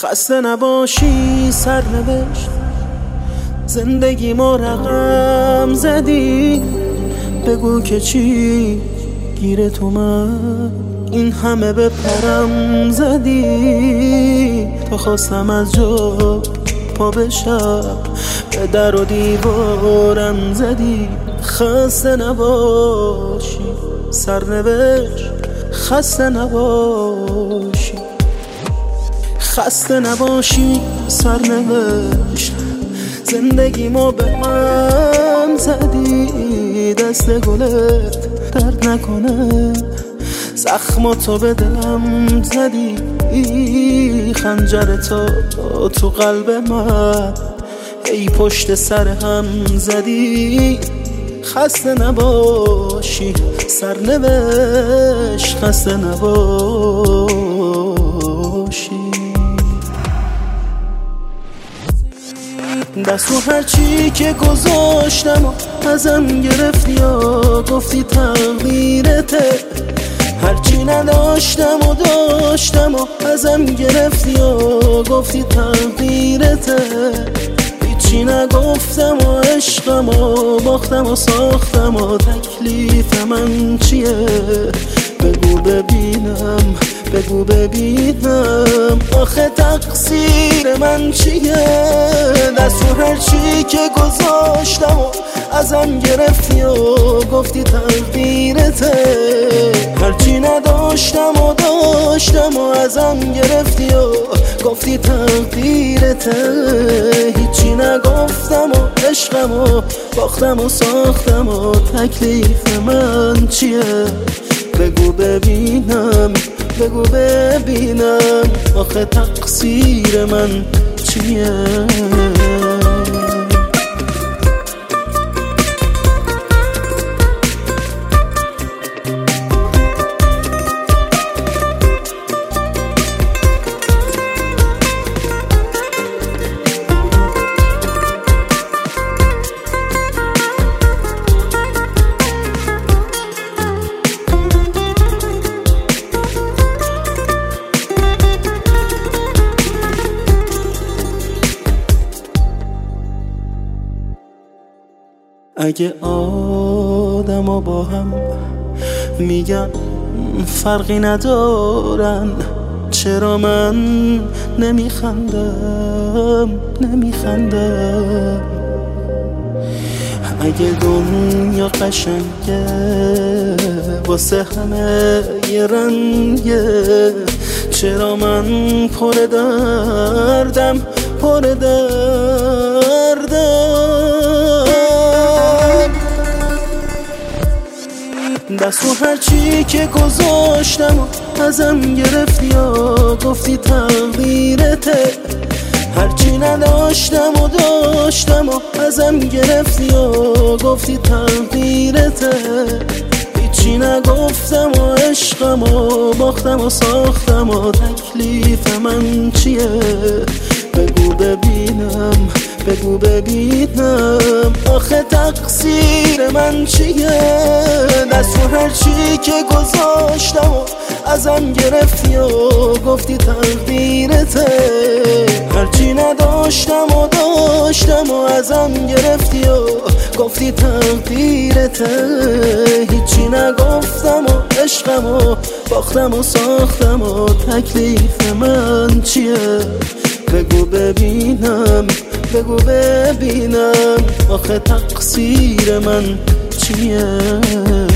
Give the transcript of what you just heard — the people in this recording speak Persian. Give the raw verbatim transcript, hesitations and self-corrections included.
خسته نباشی سرنوشت، زندگی ما رقم زدی. بگو که چی گیرت اومد، این همه به پرم زدی. تا خواستم از جا پا بشم، به در و دیوارم زدی. خسته نباشی سرنوشت، خسته نباشی، خسته نباشی سرنوشت، زندگی ما به هم زدی. دست گلت درد نکنه، زخماتو به دلم زدی. خنجرتا تو قلب من ای پشت سر هم زدی. خسته نباشی سرنوشت، خسته نباشی. دست رو هرچی که گذاشتم و ازم گرفتی و گفتی تقدیرته. هرچی نداشتم و داشتم و ازم گرفتی و گفتی تقدیرته. هیچی نگفتم و عشقم و باختم و ساختم و تکلیف من چیه؟ بگو ببینم، بگو ببینم آخه تقصیر من چیه؟ دست رو هرچی که گذاشتم و ازم گرفتی و گفتی تقدیرته. هرچی نداشتم و داشتم و ازم گرفتی و گفتی تقدیرته. هیچی نگفتم و عشقم و باختم و ساختم و تکلیف من چیه؟ بگو ببینم، بگو ببینم آخه تقصیر من چیه؟ اگه آدم ها با هم میگن فرقی ندارن، چرا من نمیخندم نمیخندم؟ اگه دنیا قشنگه واسه همه یه رنگه، چرا من پر دردم پر دردم؟ دست رو هرچی که گذاشتم و ازم گرفتی و گفتی تقدیرته. هرچی نداشتم و داشتم و ازم گرفتی و گفتی تقدیرته. هیچی نگفتم و عشقم و باختم و ساختم و تکلیف من چیه؟ بگو ببینم، بگو ببینم آخه تقصیر من چیه؟ دست رو هرچی که گذاشتم و ازم گرفتی و گفتی تقدیرته. هرچی نداشتم و داشتم و ازم گرفتی و گفتی تقدیرته. هیچی نگفتم و عشقم و باختم و ساختم و تکلیف من چیه؟ بگو ببینم، بگو ببینم آخه تقصیر من چیه؟